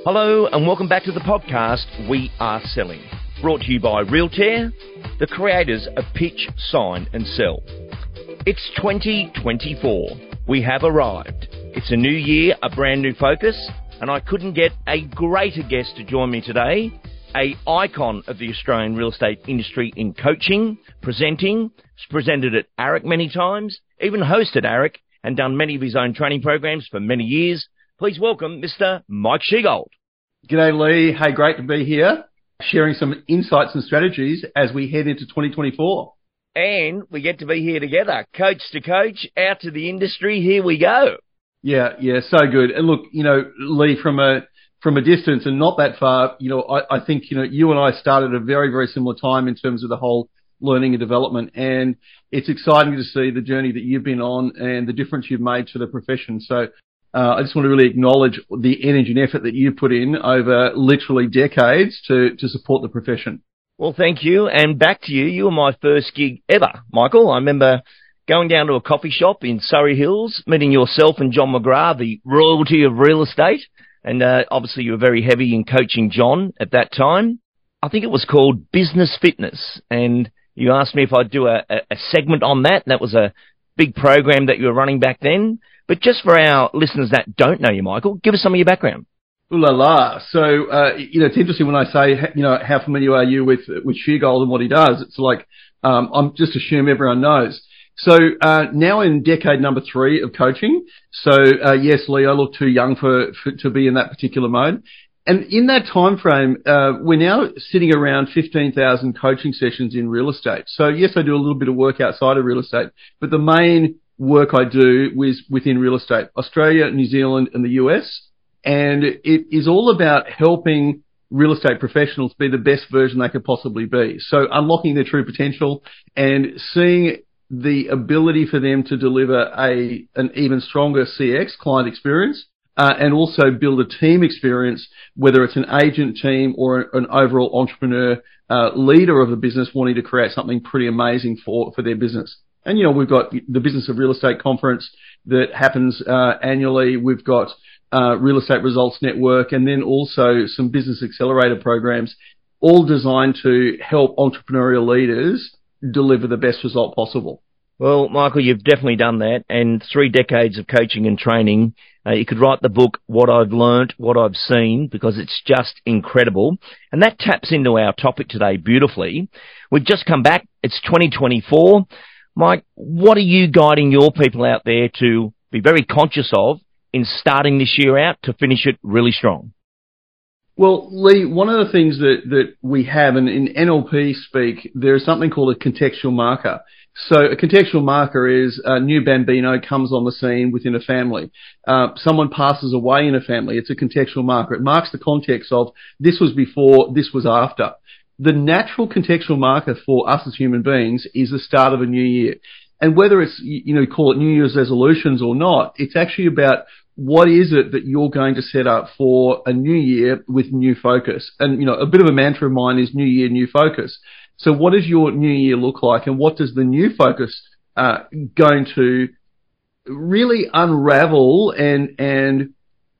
Hello and welcome back to the podcast We Are Selling, brought to you by Realtair, the creators of Pitch, Sign and Sell. It's 2024. We have arrived. It's a new year, a brand new focus, and I couldn't get a greater guest to join me today, an icon of the Australian real estate industry in coaching, presenting, presented at AREC many times, even hosted AREC and done many of his own training programs for many years. Please welcome Mr. Mike Sheargold. G'day, Lee. Hey, great to be here, sharing some insights and strategies as we head into 2024. And we get to be here together, coach to coach, out to the industry. Here we go. Yeah, so good. And look, Lee, from a distance and not that far, I think, you and I started at a very, very similar time in terms of the whole learning and development. And it's exciting to see the journey that you've been on and the difference you've made to the profession. So I just want to really acknowledge the energy and effort that you put in over literally decades to support the profession. Well, thank you. And back to you. You were my first gig ever, Michael. I remember going down to a coffee shop in Surrey Hills, meeting yourself and John McGrath, the royalty of real estate. And obviously you were very heavy in coaching John at that time. I think it was called Business Fitness. And you asked me if I'd do a segment on that. That was a big program that you were running back then. But just for our listeners that don't know you, Michael, give us some of your background. Ooh la la. So, it's interesting when I say, how familiar are you with Sheargold and what he does? It's like, I'm just assume everyone knows. So, now in decade number 3 of coaching. So, yes, Lee, I look too young to be in that particular mode. And in that time frame, we're now sitting around 15,000 coaching sessions in real estate. So yes, I do a little bit of work outside of real estate, but the main work I do is within real estate, Australia, New Zealand and the US. And it is all about helping real estate professionals be the best version they could possibly be. So unlocking their true potential and seeing the ability for them to deliver an even stronger CX, client experience, and also build a team experience, whether it's an agent team or an overall entrepreneur, leader of a business wanting to create something pretty amazing for their business. And, we've got the Business of Real Estate conference that happens annually. We've got Real Estate Results Network, and then also some business accelerator programs, all designed to help entrepreneurial leaders deliver the best result possible. Well, Michael, you've definitely done that, and 3 decades of coaching and training. You could write the book, What I've Learned, What I've Seen, because it's just incredible. And that taps into our topic today beautifully. We've just come back. It's 2024. Mike, what are you guiding your people out there to be very conscious of in starting this year out to finish it really strong? Well, Lee, one of the things that we have, and in NLP speak, there is something called a contextual marker. So a contextual marker is a new bambino comes on the scene within a family. Someone passes away in a family. It's a contextual marker. It marks the context of this was before, this was after. The natural contextual marker for us as human beings is the start of a new year. And whether it's, call it New Year's resolutions or not, it's actually about what is it that you're going to set up for a new year with new focus. And, a bit of a mantra of mine is new year, new focus. So what does your new year look like, and what does the new focus going to really unravel and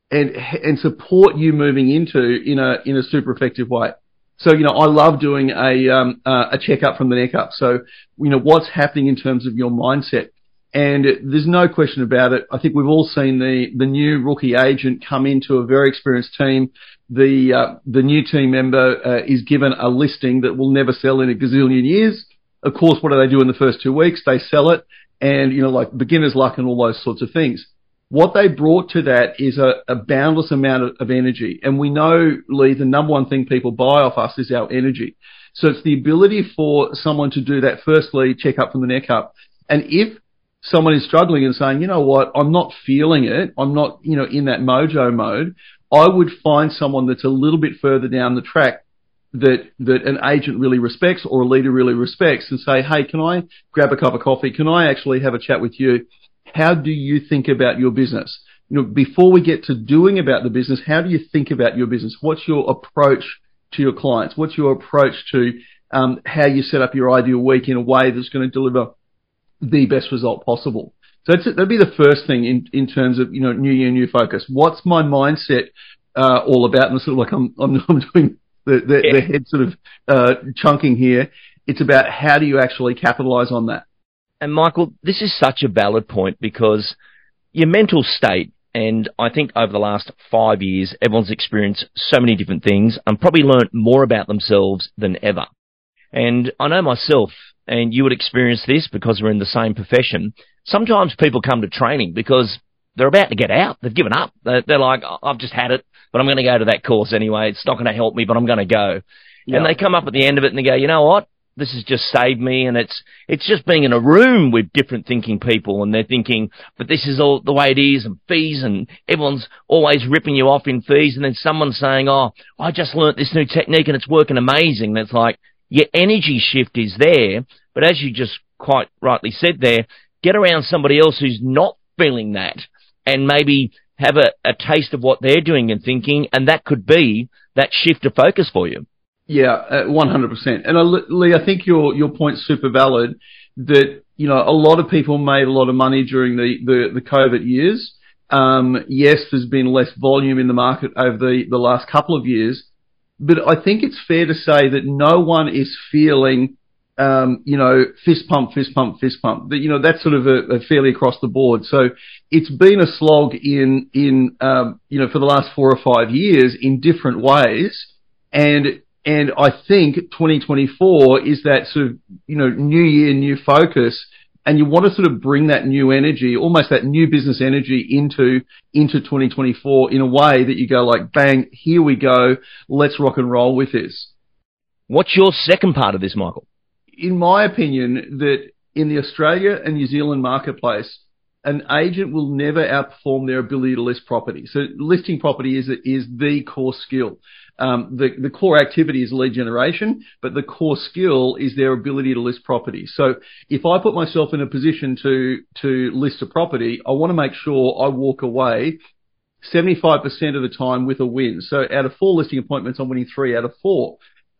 support you moving into in a super effective way? So, I love doing a checkup from the neck up. So, what's happening in terms of your mindset. And there's no question about it. I think we've all seen the new rookie agent come into a very experienced team. The new team member is given a listing that will never sell in a gazillion years. Of course, what do they do in the first 2 weeks? They sell it, and like beginner's luck and all those sorts of things. What they brought to that is a boundless amount of energy. And we know, Lee, the number one thing people buy off us is our energy. So it's the ability for someone to do that firstly, check up from the neck up. And if someone is struggling and saying, what, I'm not feeling it, I'm not, in that mojo mode, I would find someone that's a little bit further down the track that an agent really respects or a leader really respects and say, hey, can I grab a cup of coffee? Can I actually have a chat with you? How do you think about your business? Before we get to doing about the business, how do you think about your business? What's your approach to your clients? What's your approach to how you set up your ideal week in a way that's going to deliver the best result possible? So that'd be the first thing in terms of, new year, new focus. What's my mindset all about, and sort of like I'm doing the head sort of chunking here. It's about how do you actually capitalise on that. And Michael, this is such a valid point because your mental state, and I think over the last 5 years, everyone's experienced so many different things and probably learnt more about themselves than ever. And I know myself, and you would experience this because we're in the same profession. Sometimes people come to training because they're about to get out. They've given up. They're like, I've just had it, but I'm going to go to that course anyway. It's not going to help me, but I'm going to go. Yeah. And they come up at the end of it and they go, you know what? This has just saved me, and it's just being in a room with different thinking people, and they're thinking, but this is all the way it is, and fees, and everyone's always ripping you off in fees, and then someone's saying, oh, I just learnt this new technique and it's working amazing. And it's like, your energy shift is there, but as you just quite rightly said there, get around somebody else who's not feeling that, and maybe have a taste of what they're doing and thinking, and that could be that shift of focus for you. Yeah, 100%. And Lee, I think your point's super valid that, you know, a lot of people made a lot of money during the COVID years. Yes, there's been less volume in the market over the last couple of years, but I think it's fair to say that no one is feeling, you know, fist pump, fist pump, fist pump. That, you know, that's sort of a fairly across the board. So it's been a slog in you know, for the last 4 or 5 years in different ways. And I think 2024 is that sort of, you know, new year, new focus, and you want to sort of bring that new energy, almost that new business energy into 2024 in a way that you go like, bang, here we go, let's rock and roll with this. What's your second part of this, Michael? In my opinion, that in the Australia and New Zealand marketplace, an agent will never outperform their ability to list property. So listing property is the core skill. The core activity is lead generation, but the core skill is their ability to list property. So if I put myself in a position to list a property, I want to make sure I walk away 75% of the time with a win. So out of 4 listing appointments, I'm winning 3 out of 4,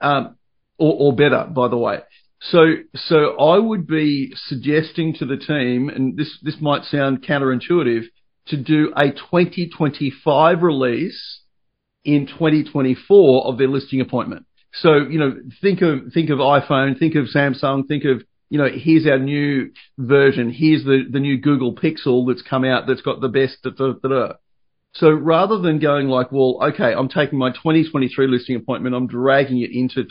or better, by the way. So I would be suggesting to the team, and this might sound counterintuitive, to do a 2025 release in 2024 of their listing appointment. So, you know, think of iPhone, think of Samsung, think of, you know, here's our new version, here's the new Google Pixel that's come out that's got the best, So rather than going like, well, okay, I'm taking my 2023 listing appointment, I'm dragging it into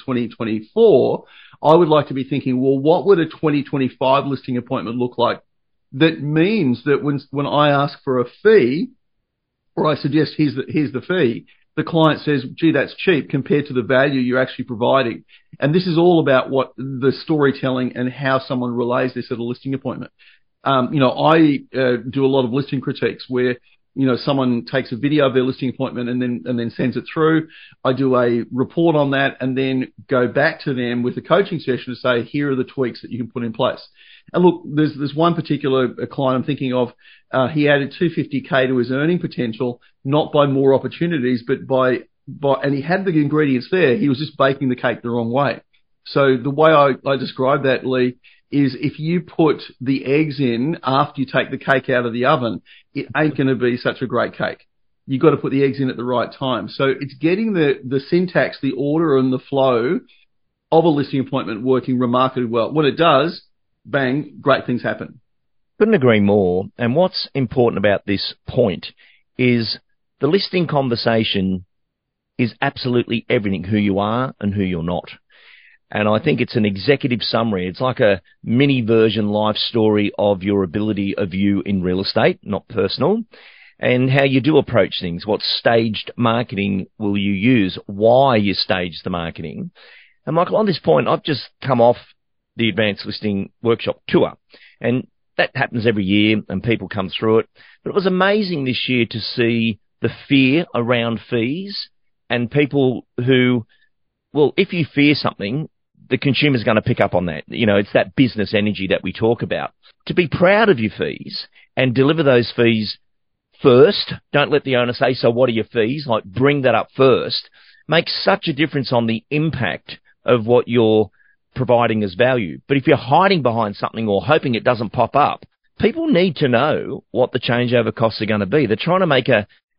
2024, I would like to be thinking, well, what would a 2025 listing appointment look like? That means that when I ask for a fee, or I suggest here's the fee, the client says, gee, that's cheap compared to the value you're actually providing. And this is all about what the storytelling and how someone relays this at a listing appointment. You know, I do a lot of listing critiques where, you know, someone takes a video of their listing appointment and then sends it through. I do a report on that and then go back to them with a coaching session to say, here are the tweaks that you can put in place. And look, there's one particular client I'm thinking of. He added 250K to his earning potential, not by more opportunities, but by, and he had the ingredients there. He was just baking the cake the wrong way. So the way I describe that, Lee, is if you put the eggs in after you take the cake out of the oven, it ain't going to be such a great cake. You've got to put the eggs in at the right time. So it's getting the syntax, the order and the flow of a listing appointment working remarkably well. When it does, bang, great things happen. Couldn't agree more. And what's important about this point is the listing conversation is absolutely everything, who you are and who you're not. And I think it's an executive summary. It's like a mini version life story of your ability of you in real estate, not personal, and how you do approach things. What staged marketing will you use? Why you stage the marketing? And Michael, on this point, I've just come off the Advanced Listing Workshop tour, and that happens every year and people come through it. But it was amazing this year to see the fear around fees and people who, well, if you fear something, the consumer's going to pick up on that. You know, it's that business energy that we talk about. To be proud of your fees and deliver those fees first, don't let the owner say, so what are your fees? Like, bring that up first. Makes such a difference on the impact of what you're providing as value. But if you're hiding behind something or hoping it doesn't pop up, people need to know what the changeover costs are going to be. They're trying to make a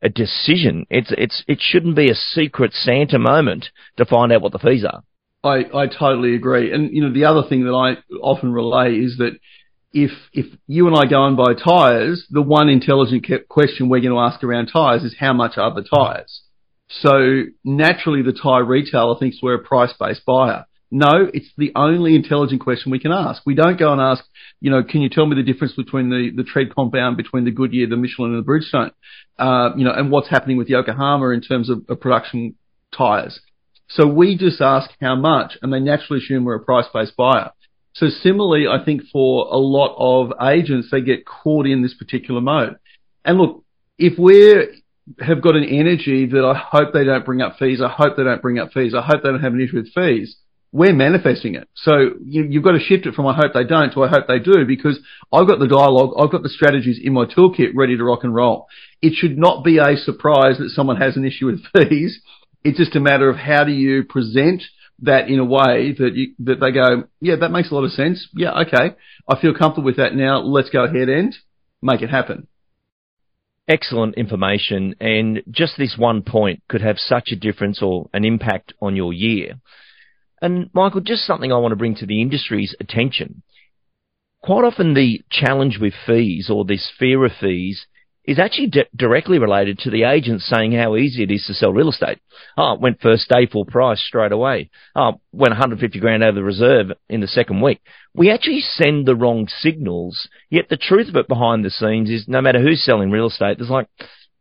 a decision. It shouldn't be a secret Santa moment to find out what the fees are. I totally agree. And, the other thing that I often relay is that if you and I go and buy tyres, the one intelligent question we're going to ask around tyres is how much are the tyres? So naturally the tyre retailer thinks we're a price-based buyer. No, it's the only intelligent question we can ask. We don't go and ask, can you tell me the difference between the tread compound between the Goodyear, the Michelin and the Bridgestone? And what's happening with Yokohama in terms of production tyres. So we just ask how much, and they naturally assume we're a price-based buyer. So similarly, I think for a lot of agents, they get caught in this particular mode. And look, if have got an energy that I hope they don't bring up fees, I hope they don't bring up fees, I hope they don't have an issue with fees, we're manifesting it. So you've got to shift it from I hope they don't to I hope they do, because I've got the dialogue, I've got the strategies in my toolkit ready to rock and roll. It should not be a surprise that someone has an issue with fees. It's just a matter of how do you present that in a way that they go, yeah, that makes a lot of sense. Yeah, okay. I feel comfortable with that now. Let's go ahead and make it happen. Excellent information. And just this one point could have such a difference or an impact on your year. And Michael, just something I want to bring to the industry's attention. Quite often the challenge with fees or this fear of fees is actually directly related to the agent saying how easy it is to sell real estate. Oh, it went first day full price straight away. Oh, went 150 grand over the reserve in the second week. We actually send the wrong signals, yet the truth of it behind the scenes is no matter who's selling real estate, there's like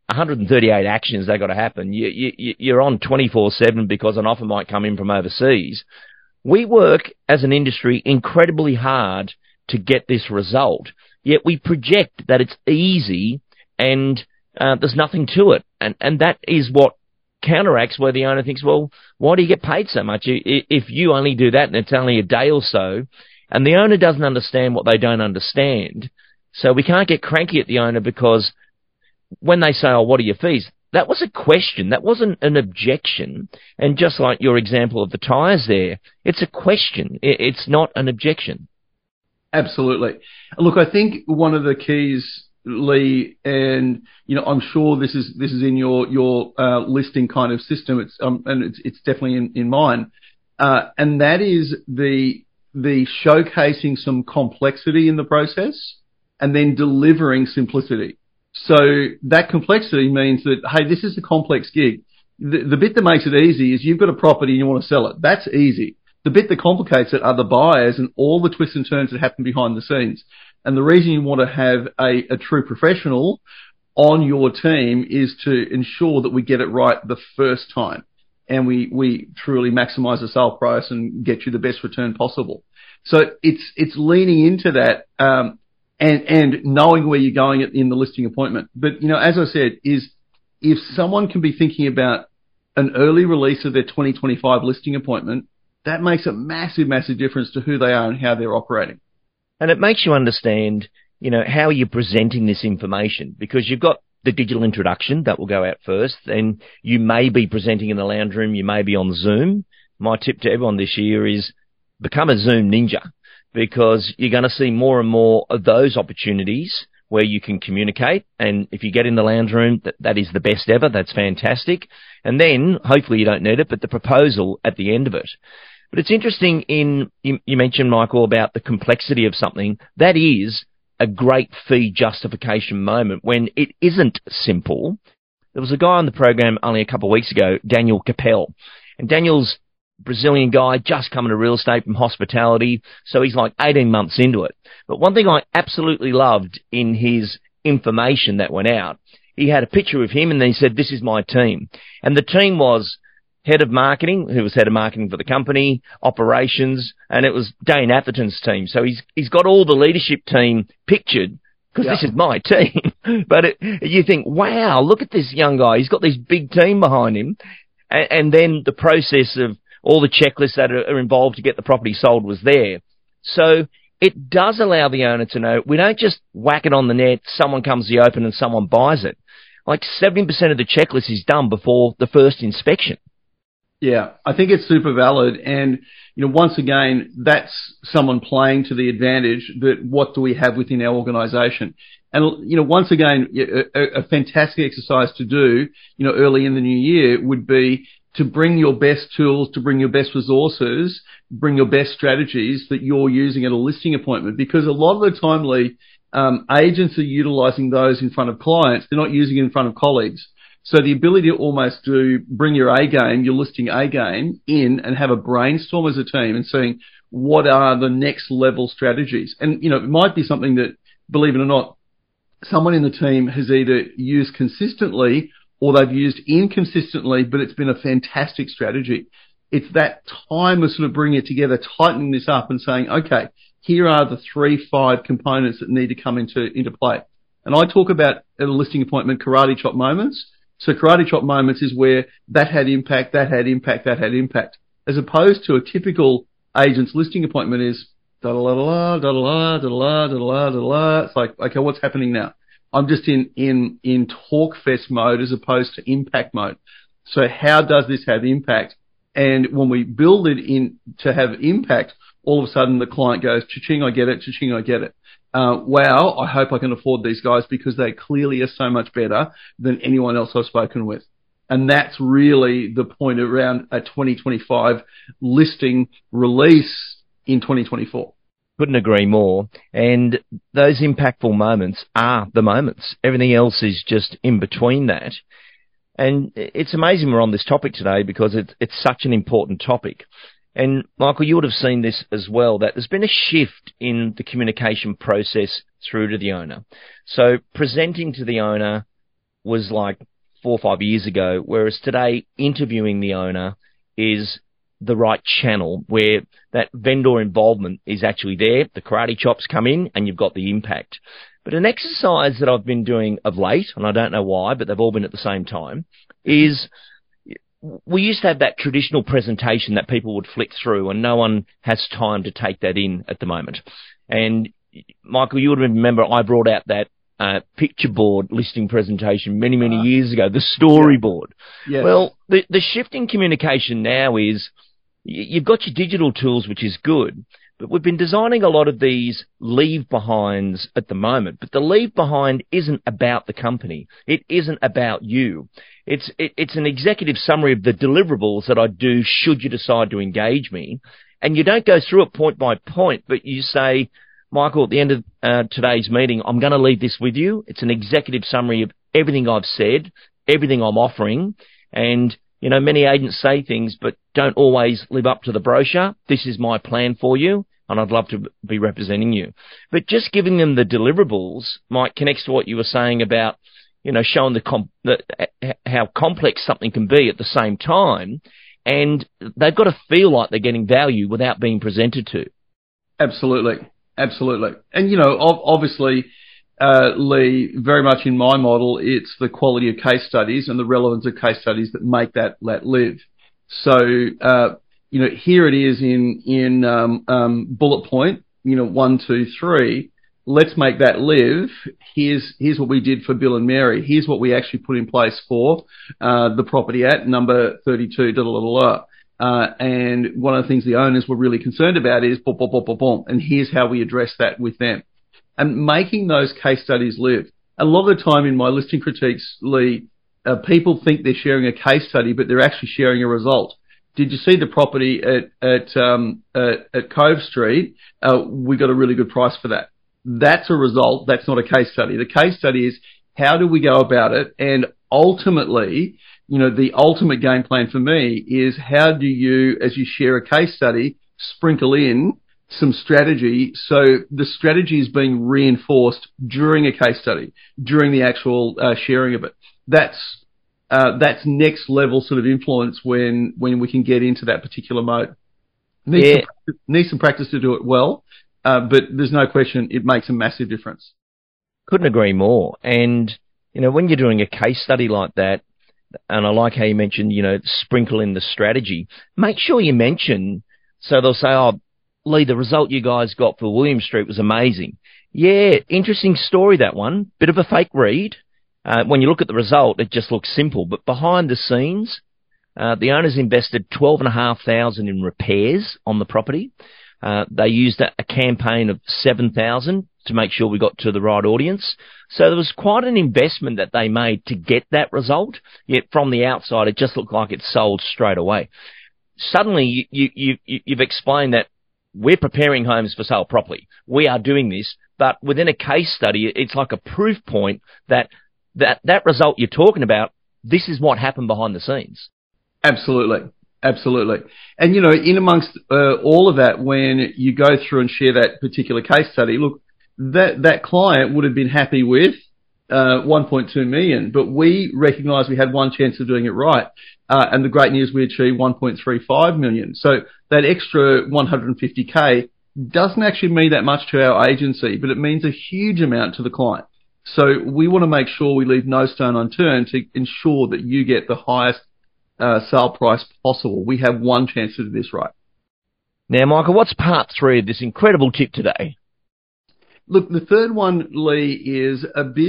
138 actions that got to happen. You're on 24/7 because an offer might come in from overseas. We work as an industry incredibly hard to get this result, yet we project that it's easy and there's nothing to it. And that is what counteracts where the owner thinks, well, why do you get paid so much if you only do that and it's only a day or so? And the owner doesn't understand what they don't understand. So we can't get cranky at the owner because when they say, oh, what are your fees? That was a question. That wasn't an objection. And just like your example of the tyres there, it's a question. It's not an objection. Absolutely. Look, I think one of the keys, Lee, and I'm sure this is in your listing kind of system. It's definitely in mine, and that is the showcasing some complexity in the process and then delivering simplicity. So that complexity means that, hey, this is a complex gig. The bit that makes it easy is you've got a property and you want to sell it. That's easy. The bit that complicates it are the buyers and all the twists and turns that happen behind the scenes. And the reason you want to have a true professional on your team is to ensure that we get it right the first time and we truly maximize the sale price and get you the best return possible. So it's leaning into that, and knowing where you're going in the listing appointment. But, as I said, if someone can be thinking about an early release of their 2025 listing appointment, that makes a massive, massive difference to who they are and how they're operating. And it makes you understand, how you're presenting this information, because you've got the digital introduction that will go out first, and you may be presenting in the lounge room, you may be on Zoom. My tip to everyone this year is become a Zoom ninja, because you're going to see more and more of those opportunities where you can communicate. And if you get in the lounge room, that is the best ever. That's fantastic. And then hopefully you don't need it, but the proposal at the end of it. But it's interesting you mentioned, Michael, about the complexity of something. That is a great fee justification moment when it isn't simple. There was a guy on the program only a couple of weeks ago, Daniel Capel. And Daniel's a Brazilian guy just coming to real estate from hospitality. So he's like 18 months into it. But one thing I absolutely loved in his information that went out, he had a picture of him and then he said, this is my team. And the team was head of marketing, who was head of marketing for the company, operations, and it was Dane Atherton's team. So he's got all the leadership team pictured, because this is my team. But you think, wow, look at this young guy. He's got this big team behind him. And then the process of all the checklists that are involved to get the property sold was there. So it does allow the owner to know we don't just whack it on the net, someone comes to the open and someone buys it. Like 70% of the checklist is done before the first inspection. Yeah, I think it's super valid. And, once again, that's someone playing to the advantage that what do we have within our organisation. And, once again, a fantastic exercise to do, early in the new year would be to bring your best tools, to bring your best resources, bring your best strategies that you're using at a listing appointment. Because a lot of the time, Lee, agents are utilizing those in front of clients. They're not using it in front of colleagues. So the ability to almost bring your A game, your listing A game in and have a brainstorm as a team and seeing what are the next level strategies. And, it might be something that, believe it or not, someone in the team has either used consistently or they've used inconsistently, but it's been a fantastic strategy. It's that time of sort of bringing it together, tightening this up and saying, okay, here are the 3-5 components that need to come into play. And I talk about at a listing appointment karate chop moments. So karate chop moments is where that had impact, that had impact, that had impact, as opposed to a typical agent's listing appointment is da-da-la-da-la, da-da-la, da-da-la, da-da-la, da-da-la. It's like, okay, what's happening now? I'm just in talk fest mode as opposed to impact mode. So how does this have impact? And when we build it in to have impact, all of a sudden the client goes, cha-ching, I get it, cha-ching, I get it. Wow, I hope I can afford these guys because they clearly are so much better than anyone else I've spoken with. And that's really the point around a 2025 listing release in 2024. Couldn't agree more. And those impactful moments are the moments. Everything else is just in between that. And it's amazing we're on this topic today because it's such an important topic. And Michael, you would have seen this as well, that there's been a shift in the communication process through to the owner. So presenting to the owner was like 4 or 5 years ago, whereas today interviewing the owner is the right channel where that vendor involvement is actually there. The karate chops come in and you've got the impact. But an exercise that I've been doing of late, and I don't know why, but they've all been at the same time, is we used to have that traditional presentation that people would flick through and no one has time to take that in at the moment. And Michael, you would remember I brought out that picture board listing presentation many years ago, the storyboard. Yeah. Well, the shift in communication now is you've got your digital tools, which is good, but we've been designing a lot of these leave behinds at the moment. But the leave behind isn't about the company. It isn't about you. It's an executive summary of the deliverables that I do should you decide to engage me. And you don't go through it point by point, but you say, Michael, at the end of today's meeting, I'm going to leave this with you. It's an executive summary of everything I've said, everything I'm offering. And, many agents say things, but don't always live up to the brochure. This is my plan for you, and I'd love to be representing you. But just giving them the deliverables, Mike, connects to what you were saying about, showing how complex something can be at the same time. And they've got to feel like they're getting value without being presented to. Absolutely. And, obviously, Lee, very much in my model, it's the quality of case studies and the relevance of case studies that make that live. So, here it is in bullet point, 1, 2, 3. Let's make that live. Here's what we did for Bill and Mary. Here's what we actually put in place for the property at number 32, and one of the things the owners were really concerned about is boom, boom, boom, boom, boom. And here's how we address that with them. And making those case studies live. A lot of the time in my listing critiques, Lee, people think they're sharing a case study, but they're actually sharing a result. Did you see the property at Cove Street? We got a really good price for that. That's a result. That's not a case study. The case study is how do we go about it? And ultimately, the ultimate game plan for me is how do you, as you share a case study, sprinkle in some strategy so the strategy is being reinforced during a case study, during the actual sharing of it. That's next level sort of influence when we can get into that particular mode. Need some practice to do it well, but there's no question it makes a massive difference. Couldn't agree more. And, when you're doing a case study like that, and I like how you mentioned, sprinkle in the strategy, make sure you mention, so they'll say, oh, Lee, the result you guys got for William Street was amazing. Yeah, interesting story, that one. Bit of a fake read. When you look at the result, it just looks simple. But behind the scenes, the owners invested $12,500 in repairs on the property. They used a campaign of $7,000 to make sure we got to the right audience. So there was quite an investment that they made to get that result, yet from the outside it just looked like it sold straight away. Suddenly you've explained that we're preparing homes for sale properly. We are doing this, but within a case study, it's like a proof point that result you're talking about, this is what happened behind the scenes. Absolutely. And, in amongst all of that, when you go through and share that particular case study, look, that client would have been happy with 1.2 million, but we recognised we had one chance of doing it right. And the great news, we achieved 1.35 million. So that extra 150K doesn't actually mean that much to our agency, but it means a huge amount to the client. So we want to make sure we leave no stone unturned to ensure that you get the highest sale price possible. We have one chance to do this right. Now, Michael, what's part 3 of this incredible tip today? Look, the third one, Lee, is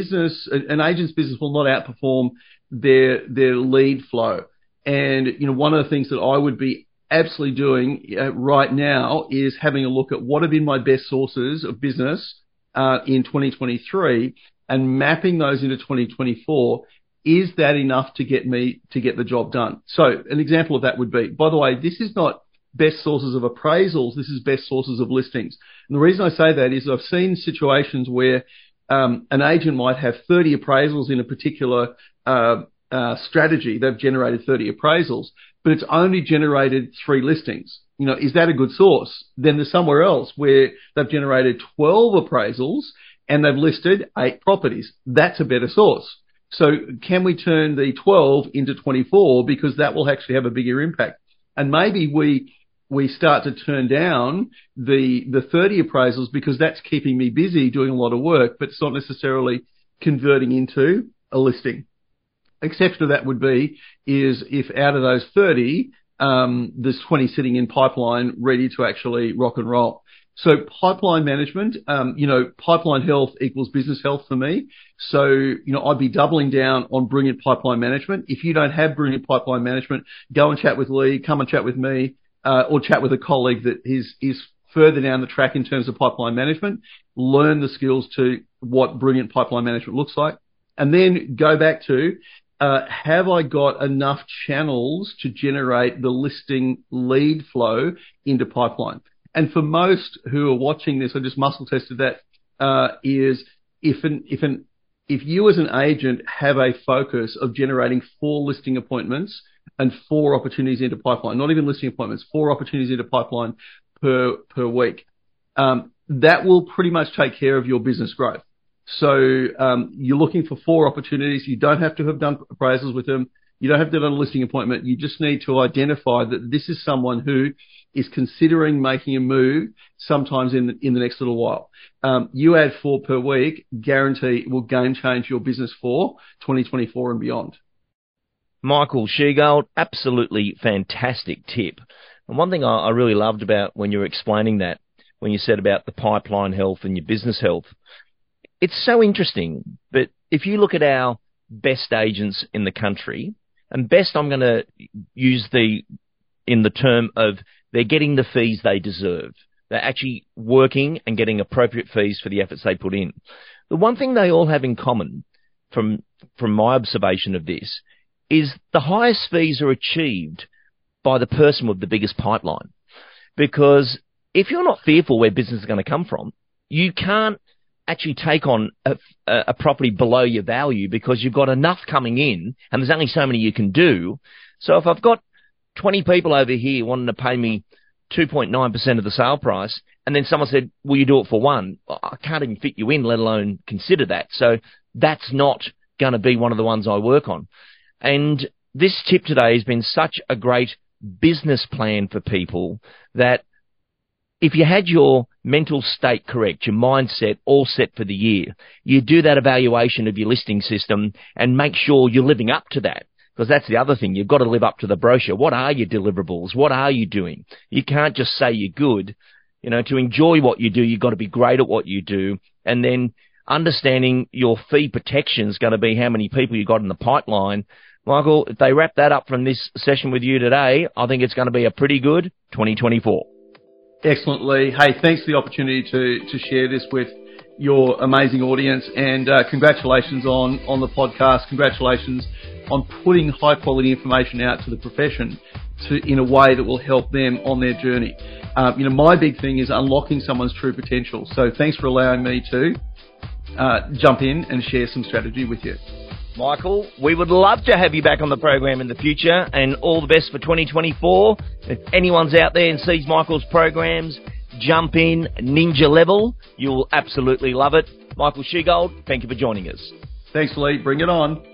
an agent's business will not outperform their lead flow. And, one of the things that I would be absolutely doing right now is having a look at what have been my best sources of business in 2023 and mapping those into 2024. Is that enough to get the job done? So an example of that would be, by the way, this is not best sources of appraisals, this is best sources of listings. And the reason I say that is I've seen situations where an agent might have 30 appraisals in a particular strategy. They've generated 30 appraisals, but it's only generated 3 listings. Is that a good source? Then there's somewhere else where they've generated 12 appraisals and they've listed 8 properties. That's a better source. So can we turn the 12 into 24, because that will actually have a bigger impact? And maybe we start to turn down the 30 appraisals because that's keeping me busy doing a lot of work, but it's not necessarily converting into a listing. Exception to that would be is if out of those 30, there's 20 sitting in pipeline ready to actually rock and roll. So pipeline management, pipeline health equals business health for me. So, I'd be doubling down on brilliant pipeline management. If you don't have brilliant pipeline management, go and chat with Lee, come and chat with me, or chat with a colleague that is further down the track in terms of pipeline management. Learn the skills to what brilliant pipeline management looks like. And then go back to, have I got enough channels to generate the listing lead flow into pipeline? And for most who are watching this, I just muscle tested that, is if you as an agent have a focus of generating 4 listing appointments and 4 opportunities into pipeline, not even listing appointments, 4 opportunities into pipeline per week, that will pretty much take care of your business growth. So you're looking for 4 opportunities. You don't have to have done appraisals with them. You don't have to have done a listing appointment. You just need to identify that this is someone who is considering making a move sometimes in the next little while. You add 4 per week, guarantee it will game change your business for 2024 and beyond. Michael Sheargold, absolutely fantastic tip. And one thing I really loved about when you were explaining that, when you said about the pipeline health and your business health, it's so interesting. But if you look at our best agents in the country, and best I'm going to use in the term of they're getting the fees they deserve. They're actually working and getting appropriate fees for the efforts they put in. The one thing they all have in common, from my observation of this, is the highest fees are achieved by the person with the biggest pipeline. Because if you're not fearful where business is going to come from, you can't actually take on a property below your value because you've got enough coming in and there's only so many you can do. So if I've got 20 people over here wanting to pay me 2.9% of the sale price, and then someone said, will you do it for 1? I can't even fit you in, let alone consider that. So that's not going to be one of the ones I work on. And this tip today has been such a great business plan for people that if you had your mental state correct, your mindset all set for the year, you do that evaluation of your listing system and make sure you're living up to that. Because that's the other thing. You've got to live up to the brochure. What are your deliverables? What are you doing? You can't just say you're good. To enjoy what you do, you've got to be great at what you do. And then understanding your fee protection is going to be how many people you got in the pipeline. Michael, if they wrap that up from this session with you today, I think it's going to be a pretty good 2024. Excellent, Lee. Hey, thanks for the opportunity to share this with your amazing audience, and congratulations on the podcast. Congratulations on putting high quality information out to the profession in a way that will help them on their journey. My big thing is unlocking someone's true potential. So thanks for allowing me to jump in and share some strategy with you. Michael, we would love to have you back on the program in the future, and all the best for 2024. If anyone's out there and sees Michael's programs, jump in, ninja level. You'll absolutely love it. Michael Shegold, thank you for joining us. Thanks, Lee. Bring it on.